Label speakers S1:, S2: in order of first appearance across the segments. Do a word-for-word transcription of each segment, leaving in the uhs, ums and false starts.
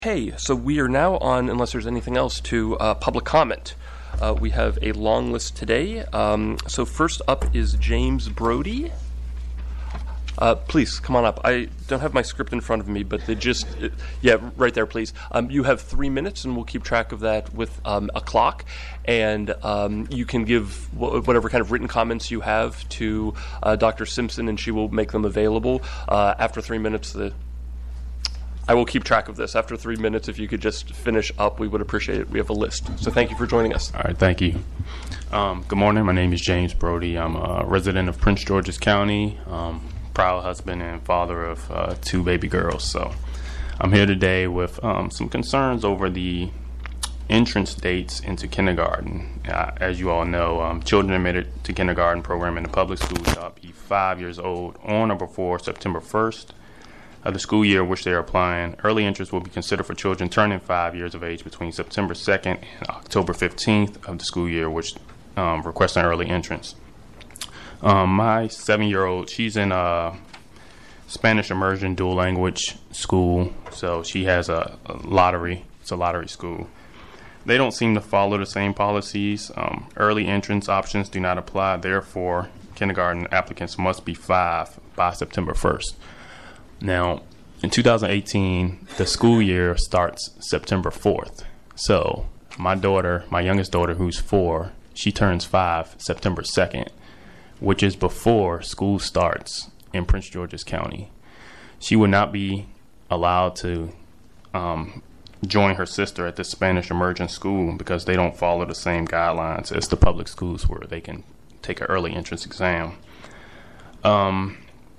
S1: Hey, so we are now on, unless there's anything else, to uh, public comment. Uh, we have a long list today. Um, so first up is James Brody. Uh, please, come on up. I don't have my script in front of me, but they just, uh, yeah, right there, please. Um, you have three minutes, and we'll keep track of that with um, a clock. And um, you can give wh- whatever kind of written comments you have to uh, Doctor Simpson, and she will make them available. Uh, after three minutes, the I will keep track of this. After three minutes, if you could just finish up, we would appreciate it. We have a list. So thank you for joining us.
S2: All right, thank you. Um, good morning. My name is James Brody. I'm a resident of Prince George's County, um, proud husband and father of uh, two baby girls. So I'm here today with um, some concerns over the entrance dates into kindergarten. Uh, as you all know, um, children admitted to kindergarten program in the public schools shall be five years old on or before September first. Of the school year which they are applying. Early entrance will be considered for children turning five years of age between September second and October fifteenth of the school year, which um, request an early entrance. Um, my seven-year-old, she's in a Spanish immersion dual language school, so she has a, a lottery. It's a lottery school. They don't seem to follow the same policies. Um, early entrance options do not apply. Therefore, kindergarten applicants must be five by September first. Now, in two thousand eighteen, the school year starts September fourth. So my daughter, my youngest daughter, who's four, she turns five September second, which is before school starts in Prince George's County. She would not be allowed to um, join her sister at the Spanish immersion school because they don't follow the same guidelines as the public schools where they can take an early entrance exam. Um...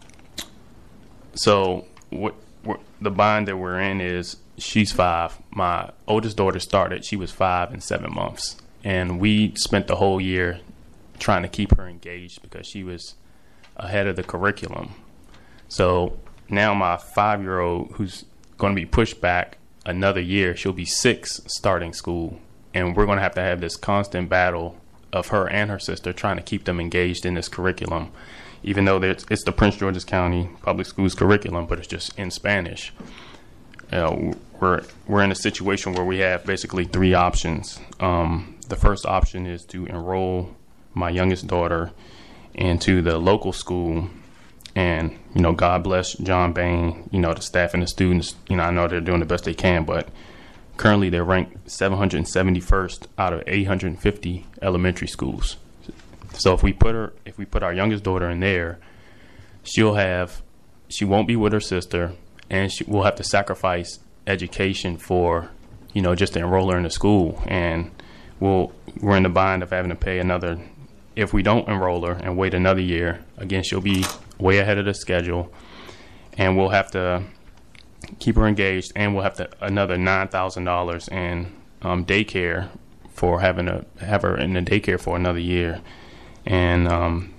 S2: So what, what the bind that we're in is she's five. My oldest daughter started, she was five and seven months. And we spent the whole year trying to keep her engaged because she was ahead of the curriculum. So now my five-year-old, who's going to be pushed back another year, she'll be six starting school. And we're going to have to have this constant battle of her and her sister trying to keep them engaged in this curriculum. Even though it's the Prince George's County Public Schools curriculum, but it's just in Spanish. You know, we're we're in a situation where we have basically three options. Um, the first option is to enroll my youngest daughter into the local school, and you know, God bless John Bain, you know, the staff and the students. You know, I know they're doing the best they can, but currently they're ranked seven hundred seventy-first out of eight hundred fifty elementary schools. So if we put her, if we put our youngest daughter in there, she'll have, she won't be with her sister, and she will have to sacrifice education for, you know, just to enroll her in the school. And we'll, we're in the bind of having to pay another, if we don't enroll her and wait another year, again, she'll be way ahead of the schedule, and we'll have to keep her engaged, and we'll have to another nine thousand dollars in um, daycare for having to have her in the daycare for another year. And um,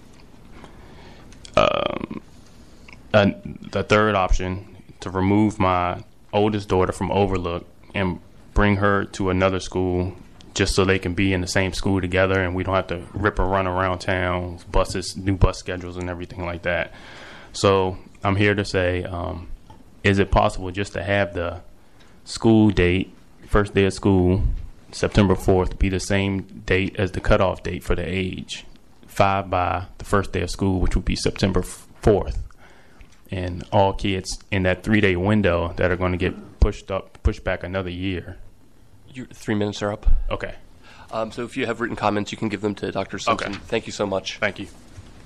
S2: um, uh, the third option, to remove my oldest daughter from Overlook and bring her to another school just so they can be in the same school together and we don't have to rip or run around town, buses, new bus schedules and everything like that. So I'm here to say, um, is it possible just to have the school date, first day of school, September fourth, be the same date as the cutoff date for the age? Five by the first day of school, which would be September fourth, and all kids in that three-day window that are going to get pushed up, pushed back another year.
S1: Your three minutes are up.
S2: Okay.
S1: Um, so if you have written comments, you can give them to Doctor Simpson.
S2: Okay.
S1: Thank you so much.
S2: Thank you.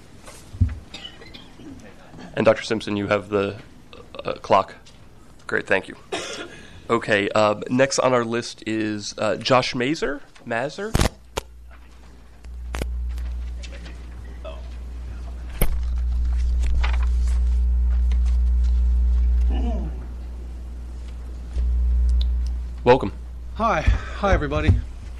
S1: And Doctor Simpson, you have the uh, clock. Great, thank you. Okay. Uh, next on our list is uh, Josh Mazer. Mazer. Welcome.
S3: Hi. Hi, everybody.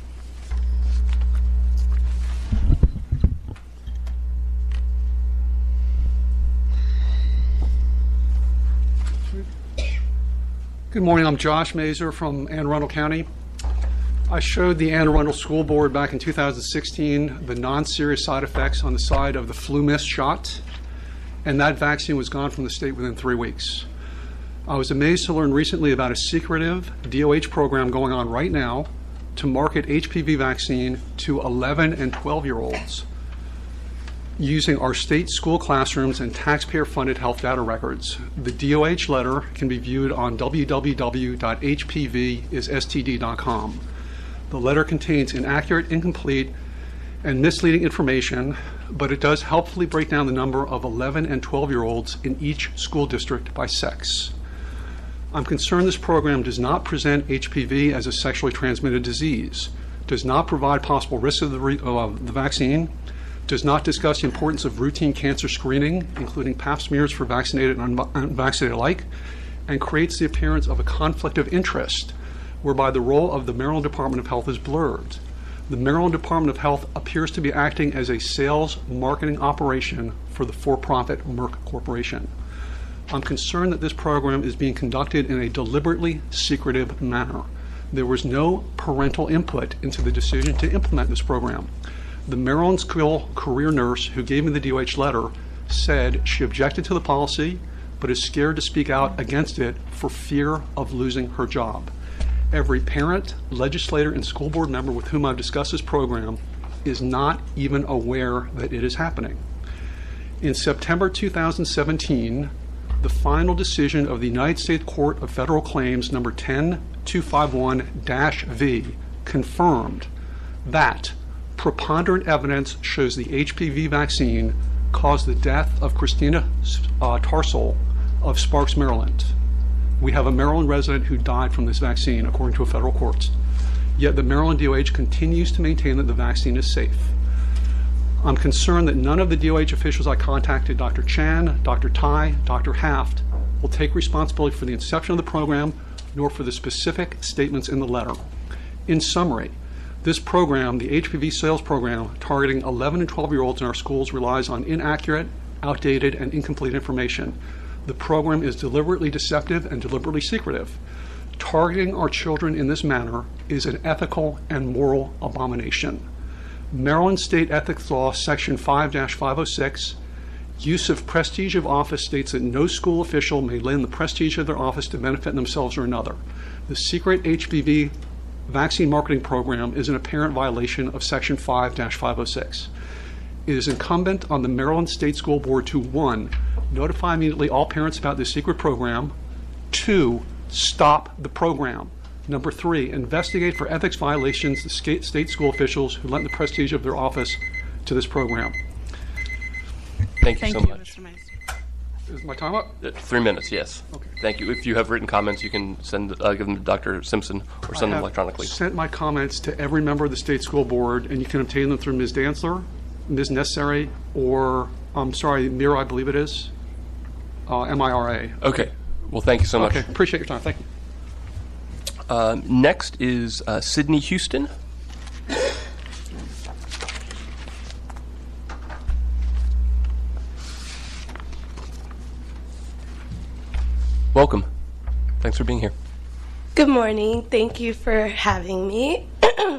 S3: Good morning. I'm Josh Mazer from Anne Arundel County. I showed the Anne Arundel School Board back in two thousand sixteen the non-serious side effects on the side of the flu mist shot, and that vaccine was gone from the state within three weeks. I was amazed to learn recently about a secretive D O H program going on right now to market H P V vaccine to eleven and twelve-year-olds using our state school classrooms and taxpayer-funded health data records. The D O H letter can be viewed on w w w dot h p v is s t d dot com. The letter contains inaccurate, incomplete, and misleading information, but it does helpfully break down the number of eleven and twelve-year-olds in each school district by sex. I'm concerned this program does not present H P V as a sexually transmitted disease, does not provide possible risks of the, re- of the vaccine, does not discuss the importance of routine cancer screening, including pap smears for vaccinated and un- unvaccinated alike, and creates the appearance of a conflict of interest, whereby the role of the Maryland Department of Health is blurred. The Maryland Department of Health appears to be acting as a sales marketing operation for the for-profit Merck Corporation. I'm concerned that this program is being conducted in a deliberately secretive manner. There was no parental input into the decision to implement this program. The Maryland School career nurse who gave me the D O H letter said she objected to the policy, but is scared to speak out against it for fear of losing her job. Every parent, legislator, and school board member with whom I've discussed this program is not even aware that it is happening. In September two thousand seventeen, the final decision of the United States Court of Federal Claims number ten two fifty-one V confirmed that preponderant evidence shows the H P V vaccine caused the death of Christina uh, Tarsal of Sparks, Maryland. We have a Maryland resident who died from this vaccine, according to a federal court. Yet the Maryland D O H continues to maintain that the vaccine is safe. I'm concerned that none of the D O H officials I contacted, Doctor Chan, Doctor Tai, Doctor Haft, will take responsibility for the inception of the program, nor for the specific statements in the letter. In summary, this program, the H P V sales program, targeting eleven and twelve-year-olds in our schools, relies on inaccurate, outdated, and incomplete information. The program is deliberately deceptive and deliberately secretive. Targeting our children in this manner is an ethical and moral abomination. Maryland State Ethics Law, Section five dash five oh six, use of prestige of office states that no school official may lend the prestige of their office to benefit themselves or another. The secret H P V vaccine marketing program is an apparent violation of Section five dash five oh six. It is incumbent on the Maryland State School Board to, one, notify immediately all parents about this secret program, two, stop the program. Number three, investigate for ethics violations the state, state school officials who lent the prestige of their office to this program.
S1: Thank you
S4: Thank
S1: so
S4: you,
S1: much.
S4: Mister Mays.
S3: Is my time up?
S1: Uh, Three minutes, yes.
S3: Okay.
S1: Thank you. If you have written comments, you can send uh, give them to Doctor Simpson or send
S3: I
S1: them
S3: have
S1: electronically.
S3: sent my comments to every member of the state school board, and you can obtain them through Miz Dantzler, Miz Necessary, or, I'm sorry, Mira, I believe it is, uh, M I R A.
S1: Okay. Well, thank you so much.
S3: Okay, appreciate your time. Thank you.
S1: Uh, next is uh, Sydney Houston. Welcome. Thanks for being here.
S5: Good morning. Thank you for having me.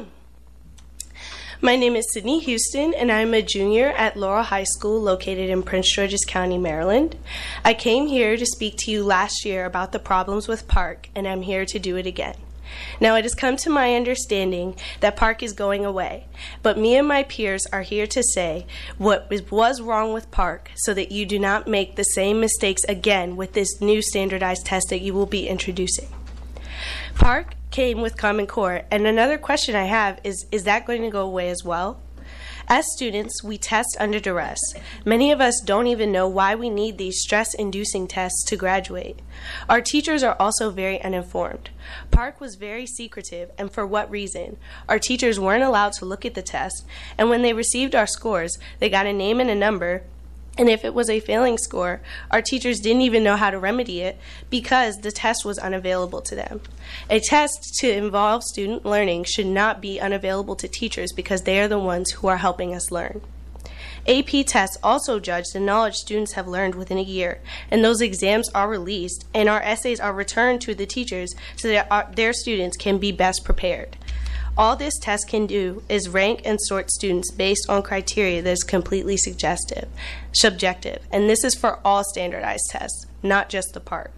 S5: My name is Sydney Houston, and I'm a junior at Laurel High School located in Prince George's County, Maryland. I came here to speak to you last year about the problems with PARCC, and I'm here to do it again. Now, it has come to my understanding that PARCC is going away, but me and my peers are here to say what was wrong with PARCC so that you do not make the same mistakes again with this new standardized test that you will be introducing. PARCC came with Common Core, and another question I have is, is that going to go away as well? As students, we test under duress. Many of us don't even know why we need these stress-inducing tests to graduate. Our teachers are also very uninformed. PARCC was very secretive, and for what reason? Our teachers weren't allowed to look at the test, and when they received our scores, they got a name and a number, and if it was a failing score, our teachers didn't even know how to remedy it because the test was unavailable to them. A test to involve student learning should not be unavailable to teachers because they are the ones who are helping us learn. A P tests also judge the knowledge students have learned within a year, and those exams are released, and our essays are returned to the teachers so that our, their students can be best prepared. All this test can do is rank and sort students based on criteria that is completely suggestive, subjective, and this is for all standardized tests, not just the PARCC.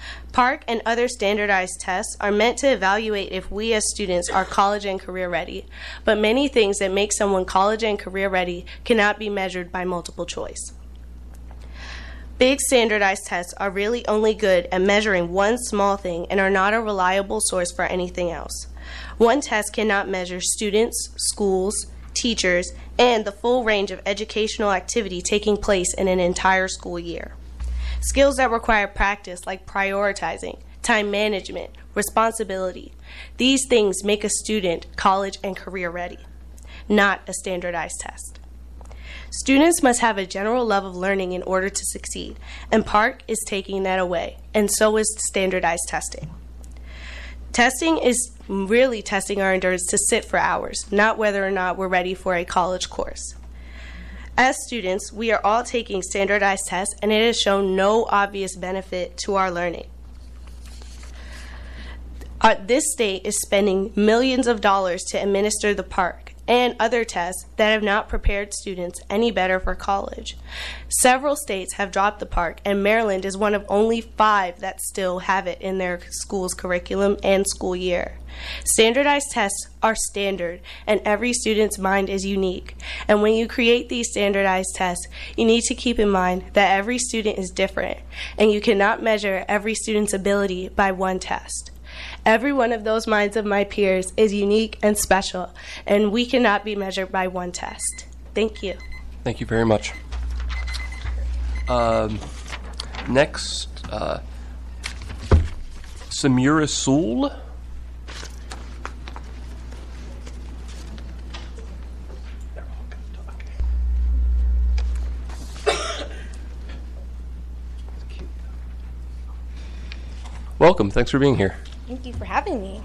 S5: PARCC and other standardized tests are meant to evaluate if we as students are college and career ready, but many things that make someone college and career ready cannot be measured by multiple choice. Big standardized tests are really only good at measuring one small thing and are not a reliable source for anything else. One test cannot measure students, schools, teachers, and the full range of educational activity taking place in an entire school year. Skills that require practice, like prioritizing, time management, responsibility, these things make a student college and career ready, not a standardized test. Students must have a general level of learning in order to succeed, and PARCC is taking that away, and so is standardized testing. Testing is really testing our endurance to sit for hours, not whether or not we're ready for a college course. As students, we are all taking standardized tests, and it has shown no obvious benefit to our learning. Uh, this state is spending millions of dollars to administer the PARCC and other tests that have not prepared students any better for college. Several states have dropped the PARCC, and Maryland is one of only five that still have it in their school's curriculum and school year. Standardized tests are standard, and every student's mind is unique. And when you create these standardized tests, you need to keep in mind that every student is different, and you cannot measure every student's ability by one test. Every one of those minds of my peers is unique and special, and we cannot be measured by one test. Thank you.
S1: Thank you very much. Um, next, uh, Samira Soul. Welcome. Thanks for being here.
S4: Thank you for having me.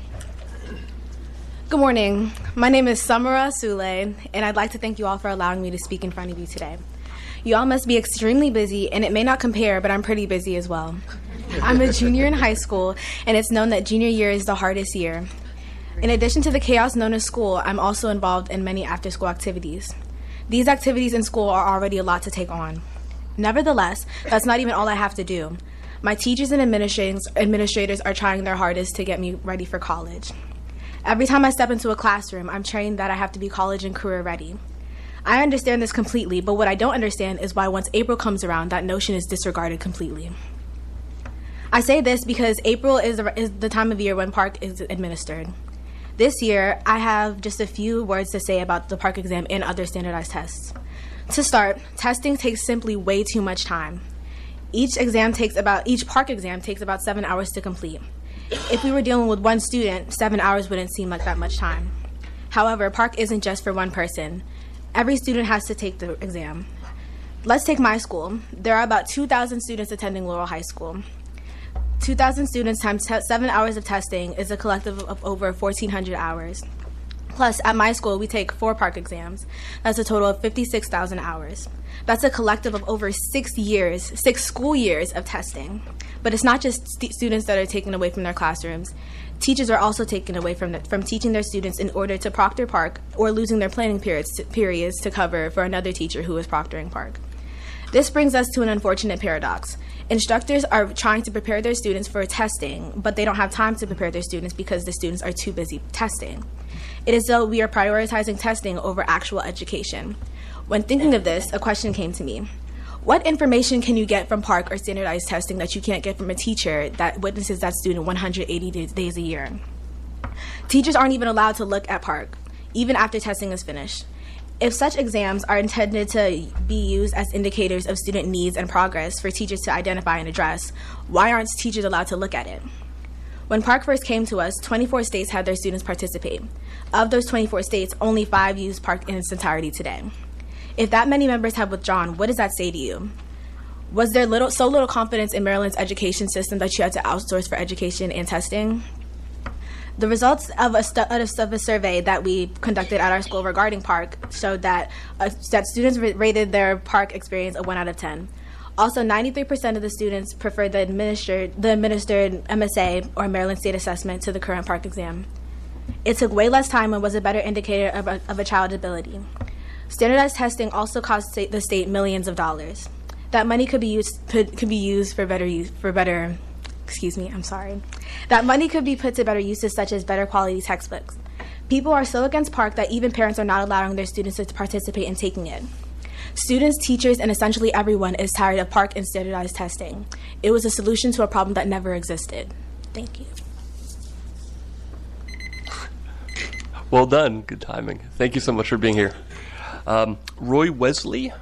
S4: Good morning. My name is Samara Sule, and I'd like to thank you all for allowing me to speak in front of you today. You all must be extremely busy, and it may not compare, but I'm pretty busy as well. I'm a junior in high school, and it's known that junior year is the hardest year. In addition to the chaos known as school, I'm also involved in many after-school activities. These activities in school are already a lot to take on. Nevertheless, that's not even all I have to do. My teachers and administrators are trying their hardest to get me ready for college. Every time I step into a classroom, I'm trained that I have to be college and career ready. I understand this completely, but what I don't understand is why once April comes around, that notion is disregarded completely. I say this because April is the, is the time of year when PARCC is administered. This year, I have just a few words to say about the PARCC exam and other standardized tests. To start, testing takes simply way too much time. Each exam takes about, each PARCC exam takes about seven hours to complete. If we were dealing with one student, seven hours wouldn't seem like that much time. However, PARCC isn't just for one person. Every student has to take the exam. Let's take my school. There are about two thousand students attending Laurel High School. two thousand students times te- seven hours of testing is a collective of over fourteen hundred hours. Plus, at my school, we take four PARCC exams. That's a total of fifty-six thousand hours. That's a collective of over six years, six school years of testing. But it's not just st- students that are taken away from their classrooms. Teachers are also taken away from, the, from teaching their students in order to proctor PARCC or losing their planning periods to, periods to cover for another teacher who is proctoring PARCC. This brings us to an unfortunate paradox. Instructors are trying to prepare their students for testing, but they don't have time to prepare their students because the students are too busy testing. It is though we are prioritizing testing over actual education. When thinking of this, a question came to me. What information can you get from PARCC or standardized testing that you can't get from a teacher that witnesses that student one hundred eighty days a year? Teachers aren't even allowed to look at PARCC, even after testing is finished. If such exams are intended to be used as indicators of student needs and progress for teachers to identify and address, why aren't teachers allowed to look at it? When PARCC first came to us, twenty-four states had their students participate. Of those twenty-four states, only five use PARCC in its entirety today. If that many members have withdrawn, what does that say to you? Was there little, so little confidence in Maryland's education system that you had to outsource for education and testing? The results of a, stu- of a survey that we conducted at our school regarding PARCC showed that, uh, that students rated their PARCC experience a one out of ten. Also, ninety-three percent of the students preferred the administered, the administered M S A or Maryland State Assessment to the current PARCC exam. It took way less time and was a better indicator of a, of a child's ability. Standardized testing also cost the state millions of dollars. That money could be used could, could be used for better use, for better excuse me, I'm sorry, that money could be put to better uses such as better quality textbooks. People are so against PARCC that even parents are not allowing their students to participate in taking it. Students, teachers, and essentially everyone is tired of PARCC and standardized testing. It was a solution to a problem that never existed. Thank you.
S1: Well done. Good timing. Thank you so much for being here. Um, Roy Wesley.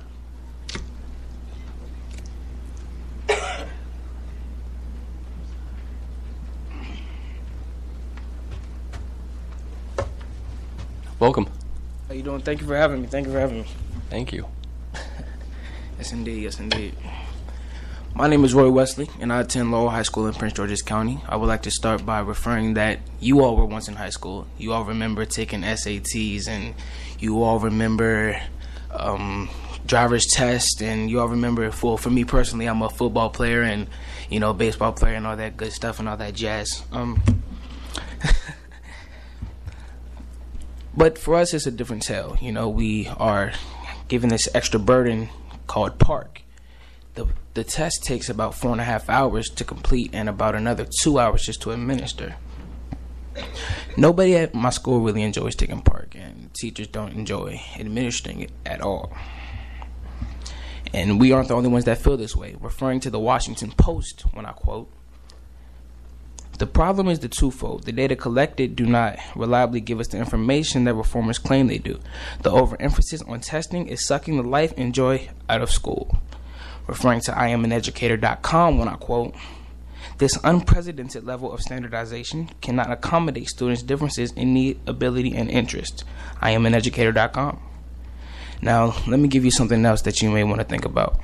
S1: Welcome.
S6: How you doing? Thank you for having me. Thank you for having me.
S1: Thank you.
S6: Yes, indeed. Yes, indeed. My name is Roy Wesley, and I attend Laurel High School in Prince George's County. I would like to start by referring that you all were once in high school. You all remember taking S A Ts, and you all remember um, driver's test, and you all remember, for, for me personally, I'm a football player and, you know, baseball player and all that good stuff and all that jazz. Um, but for us, it's a different tale. You know, we are given this extra burden called PARCC. The, the test takes about four and a half hours to complete and about another two hours just to administer. Nobody at my school really enjoys taking PARCC, and teachers don't enjoy administering it at all. And we aren't the only ones that feel this way. Referring to the Washington Post, when I quote, "The problem is the twofold. The data collected do not reliably give us the information that reformers claim they do. The overemphasis on testing is sucking the life and joy out of school." Referring to I am an educator dot com, when I quote, "This unprecedented level of standardization cannot accommodate students' differences in need, ability, and interest. I am an educator dot com. Now, let me give you something else that you may want to think about.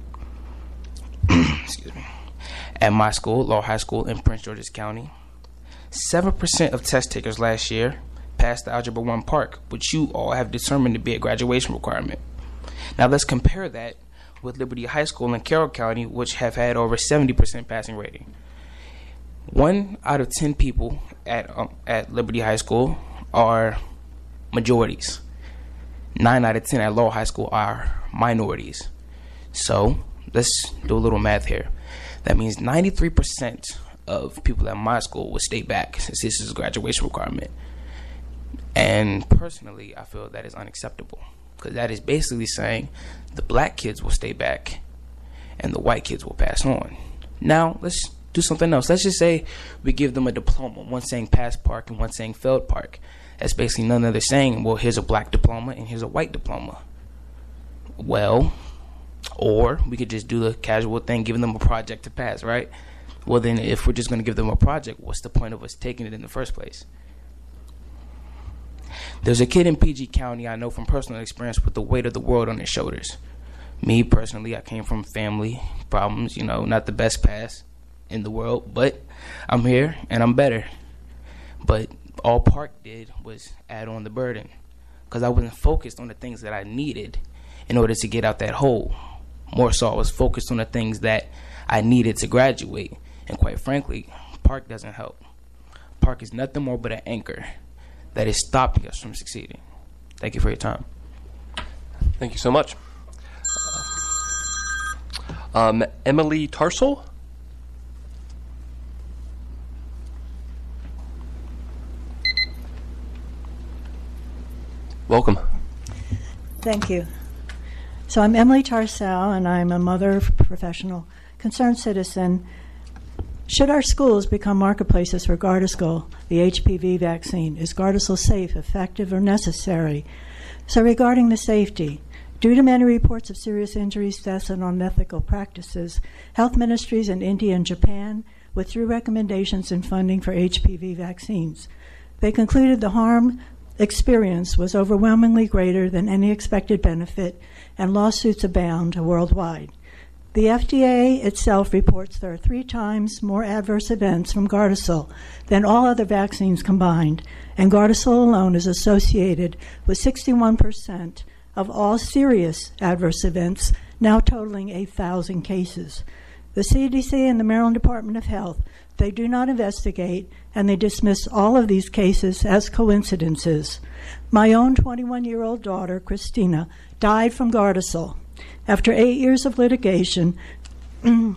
S6: Excuse me. At my school, Laurel High School in Prince George's County, seven percent of test takers last year passed the Algebra one PARCC, which you all have determined to be a graduation requirement. Now, let's compare that with Liberty High School in Carroll County, which have had over seventy percent passing rating. One out of ten people at um, at Liberty High School are majorities. Nine out of ten at Laurel High School are minorities. So let's do a little math here. That means ninety-three percent of people at my school will stay back, since this is a graduation requirement. And personally, I feel that is unacceptable, because that is basically saying the black kids will stay back and the white kids will pass on. Now, let's do something else. Let's just say we give them a diploma, one saying pass PARCC and one saying failed PARCC. That's basically none other saying, well, here's a black diploma and here's a white diploma. Well, or we could just do the casual thing, giving them a project to pass, right? Well, then if we're just going to give them a project, what's the point of us taking it in the first place? There's a kid in P G County I know from personal experience with the weight of the world on his shoulders. Me, personally, I came from family problems, you know, not the best pass in the world, but I'm here and I'm better. But all PARCC did was add on the burden, because I wasn't focused on the things that I needed in order to get out that hole. More so, I was focused on the things that I needed to graduate. And quite frankly, PARCC doesn't help. PARCC is nothing more but an anchor that is stopping us from succeeding. Thank you for your time.
S1: Thank you so much. Um, Emily Tarsel? Welcome.
S7: Thank you. So I'm Emily Tarsel, and I'm a mother, professional, concerned citizen. Should our schools become marketplaces for Gardasil, the H P V vaccine? Is Gardasil safe, effective, or necessary? So regarding the safety, due to many reports of serious injuries, deaths, and unethical practices, health ministries in India and Japan withdrew recommendations and funding for H P V vaccines. They concluded the harm experience was overwhelmingly greater than any expected benefit, and lawsuits abound worldwide. The F D A itself reports there are three times more adverse events from Gardasil than all other vaccines combined, and Gardasil alone is associated with sixty-one percent of all serious adverse events, now totaling eight thousand cases. The C D C and the Maryland Department of Health, they do not investigate, and they dismiss all of these cases as coincidences. My own twenty-one-year-old daughter, Christina, died from Gardasil. After eight years of litigation in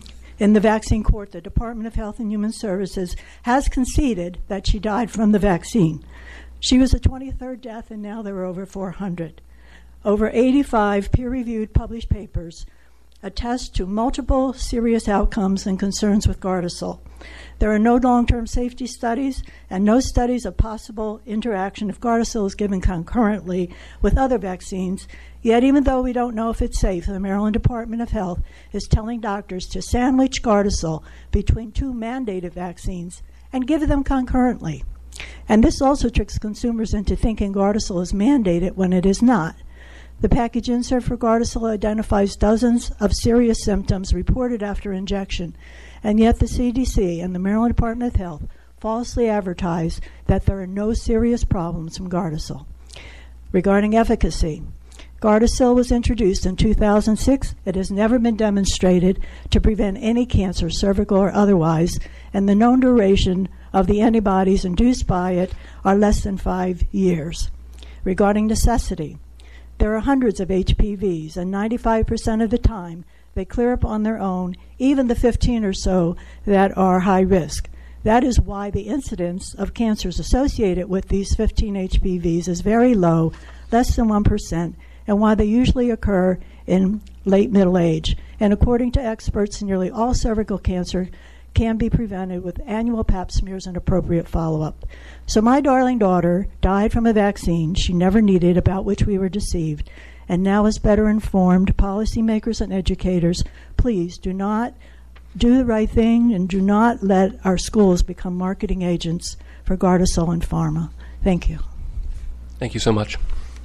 S7: In the vaccine court, the Department of Health and Human Services has conceded that she died from the vaccine. She was the twenty-third death, and now there are over four hundred. Over eighty-five peer-reviewed published papers attest to multiple serious outcomes and concerns with Gardasil. There are no long-term safety studies and no studies of possible interaction if Gardasil is given concurrently with other vaccines. Yet, even though we don't know if it's safe, the Maryland Department of Health is telling doctors to sandwich Gardasil between two mandated vaccines and give them concurrently. And this also tricks consumers into thinking Gardasil is mandated when it is not. The package insert for Gardasil identifies dozens of serious symptoms reported after injection, and yet the C D C and the Maryland Department of Health falsely advertise that there are no serious problems from Gardasil. Regarding efficacy, Gardasil was introduced in two thousand six. It has never been demonstrated to prevent any cancer, cervical or otherwise, and the known duration of the antibodies induced by it are less than five years. Regarding necessity, there are hundreds of H P Vs, and ninety-five percent of the time they clear up on their own, even the fifteen or so that are high risk. That is why the incidence of cancers associated with these fifteen H P Vs is very low, less than one percent, and why they usually occur in late middle age. And according to experts, nearly all cervical cancer can be prevented with annual pap smears and appropriate follow-up. So my darling daughter died from a vaccine she never needed, about which we were deceived. And now, as better informed policymakers and educators, please do not do the right thing and do not let our schools become marketing agents for Gardasil and pharma. Thank you.
S1: Thank you so much.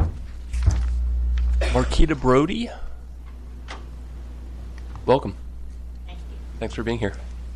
S1: Marquita Brody, welcome.
S8: Thank you.
S1: Thanks for being here.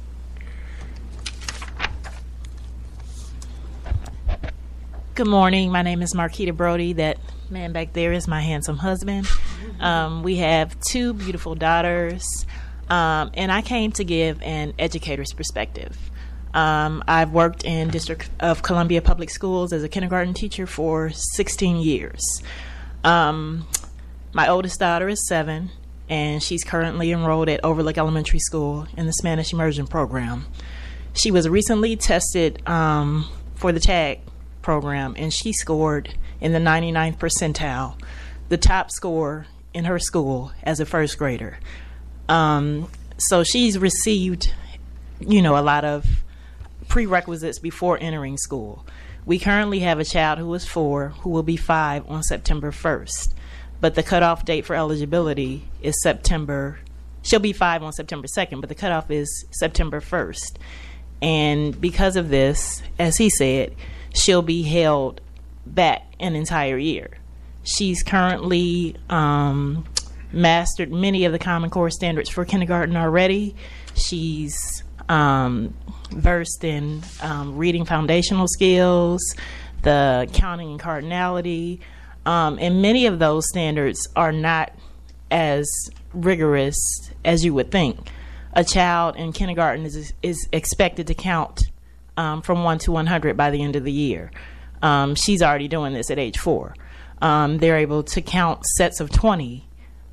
S8: Good morning. My name is Marquita Brody. That man back there is my handsome husband. Um, we have two beautiful daughters, um, and I came to give an educator's perspective. Um, I've worked in District of Columbia Public Schools as a kindergarten teacher for sixteen years. Um, my oldest daughter is seven, and she's currently enrolled at Overlook Elementary School in the Spanish Immersion Program. She was recently tested um, for the TAG program, and she scored in the ninety-ninth percentile, the top score in her school as a first grader. Um, so she's received, you know, a lot of prerequisites before entering school. We currently have a child who is four who will be five on September first, but the cutoff date for eligibility is September, she'll be five on September second, but the cutoff is September first. And because of this, as he said, she'll be held back an entire year. She's currently um, mastered many of the Common Core standards for kindergarten already. She's um, versed in um, reading foundational skills, the counting and cardinality, um, and many of those standards are not as rigorous as you would think. A child in kindergarten is, is expected to count Um, from one to one hundred by the end of the year. Um, she's already doing this at age four. Um, they're able to count sets of twenty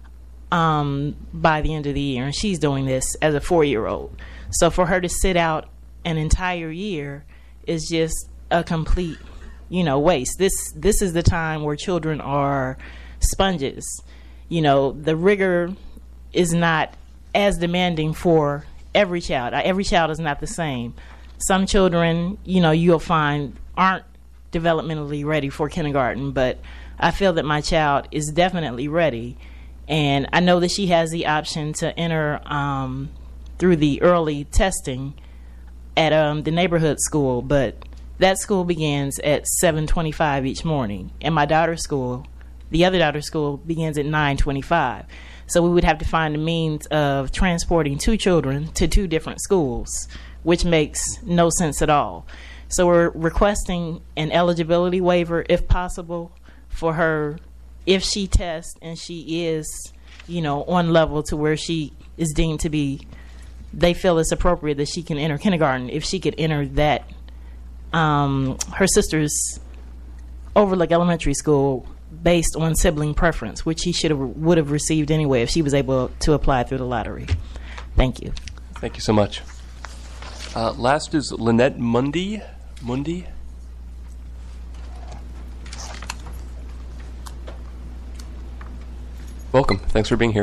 S8: um, by the end of the year, and she's doing this as a four-year-old. So for her to sit out an entire year is just a complete, you know, waste. This this is the time where children are sponges. You know, the rigor is not as demanding for every child. Every child is not the same. Some children, you know, you'll find aren't developmentally ready for kindergarten, but I feel that my child is definitely ready. And I know that she has the option to enter um, through the early testing at um, the neighborhood school, but that school begins at seven twenty-five each morning. And my daughter's school, the other daughter's school, begins at nine twenty-five. So we would have to find a means of transporting two children to two different schools, which makes no sense at all. So we're requesting an eligibility waiver, if possible, for her if she tests and she is, you know, on level to where she is deemed to be, they feel it's appropriate that she can enter kindergarten. If she could enter that, um, her sister's Overlook Elementary School based on sibling preference, which she should have would have received anyway if she was able to apply through the lottery. Thank you.
S1: Thank you so much. Uh, last is Lynette Mundy. Mundy. Welcome. Thanks for being here.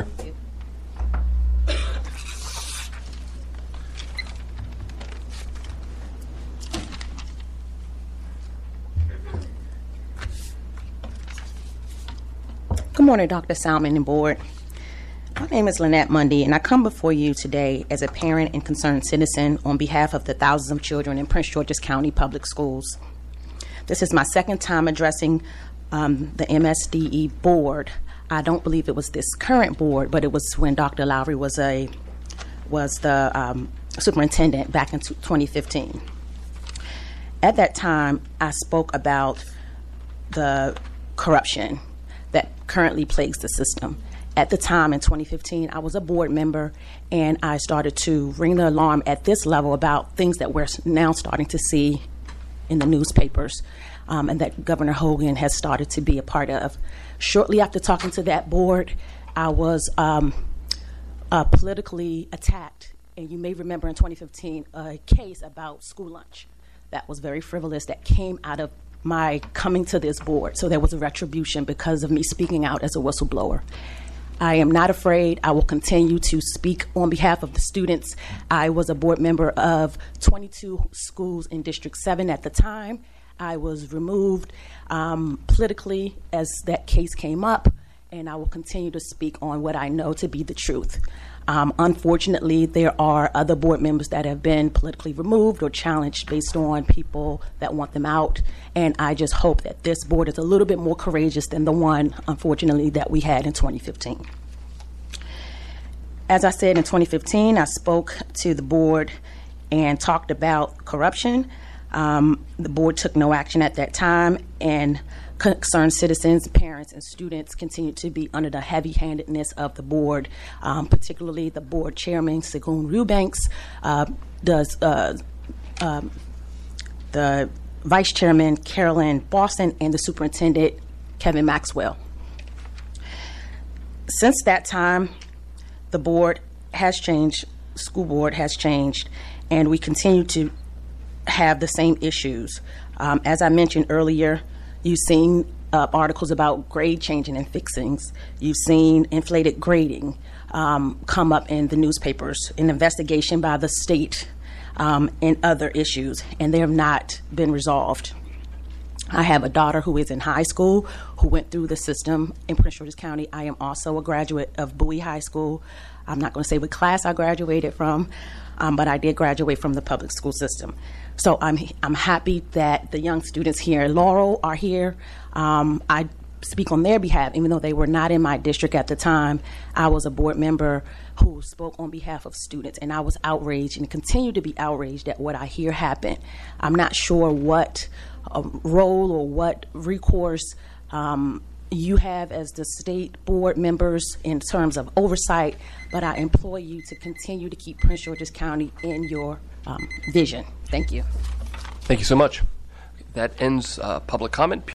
S9: Good morning, Doctor Salmon and board. My name is Lynette Mundy, and I come before you today as a parent and concerned citizen on behalf of the thousands of children in Prince George's County Public Schools. This is my second time addressing um, the M S D E board. I don't believe it was this current board, but it was when Doctor Lowry was a was the um, superintendent back in twenty fifteen. At that time, I spoke about the corruption that currently plagues the system. At the time in twenty fifteen, I was a board member, and I started to ring the alarm at this level about things that we're now starting to see in the newspapers, um, and that Governor Hogan has started to be a part of. Shortly after talking to that board, I was um, uh, politically attacked, and you may remember in twenty fifteen a case about school lunch that was very frivolous that came out of my coming to this board. So there was a retribution because of me speaking out as a whistleblower. I am not afraid. I will continue to speak on behalf of the students. I was a board member of twenty-two schools in District seven at the time. I was removed um, politically as that case came up, and I will continue to speak on what I know to be the truth. Um, unfortunately, there are other board members that have been politically removed or challenged based on people that want them out, and I just hope that this board is a little bit more courageous than the one, unfortunately, that we had in twenty fifteen. As I said, in twenty fifteen, I spoke to the board and talked about corruption. Um, the board took no action at that time, and concerned citizens, parents, and students continue to be under the heavy-handedness of the board, um, particularly the board chairman, Segun Eubanks, uh, does, uh, um, the vice chairman, Carolyn Boston, and the superintendent, Kevin Maxwell. Since that time, the board has changed, school board has changed, and we continue to have the same issues. Um, as I mentioned earlier, you've seen uh, articles about grade changing and fixings. You've seen inflated grading um, come up in the newspapers, an investigation by the state, um, and other issues, and they have not been resolved. I have a daughter who is in high school who went through the system in Prince George's County. I am also a graduate of Bowie High School. I'm not going to say what class I graduated from, um, but I did graduate from the public school system. So I'm I'm happy that the young students here in Laurel are here. Um, I speak on their behalf, even though they were not in my district at the time. I was a board member who spoke on behalf of students, and I was outraged and continue to be outraged at what I hear happen. I'm not sure what uh, role or what recourse um, you have as the state board members in terms of oversight, but I implore you to continue to keep Prince George's County in your um, vision. Thank you.
S1: Thank you so much. That ends uh, public comment.